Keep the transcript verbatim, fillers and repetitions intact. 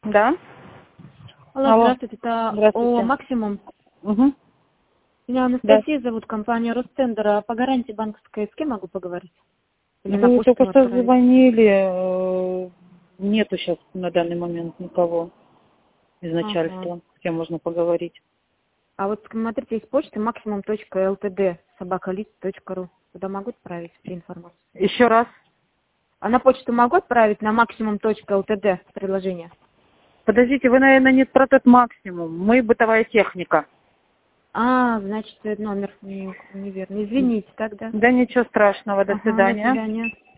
Да. Алло, Алло. здравствуйте, это Здравствуйте. ООО «Максимум». Угу. Меня Анастасия зовут, компания Ростендер. А по гарантии банковской с кем могу поговорить? Или на Вы почту только что отправить? звонили. э, Нету сейчас на данный момент никого из Ага. начальства, с кем можно поговорить. А вот смотрите, есть почта максимум точка эл тэ дэ собака лист точка ру. Туда могу отправить всю информацию? Еще раз. А на почту могу отправить на максимум точка эл тэ дэ приложение? Подождите, вы, наверное, не про тот максимум. Мы бытовая техника. А, значит, номер не- неверный. Извините тогда. Да ничего страшного. До Ага, до свидания. свидания.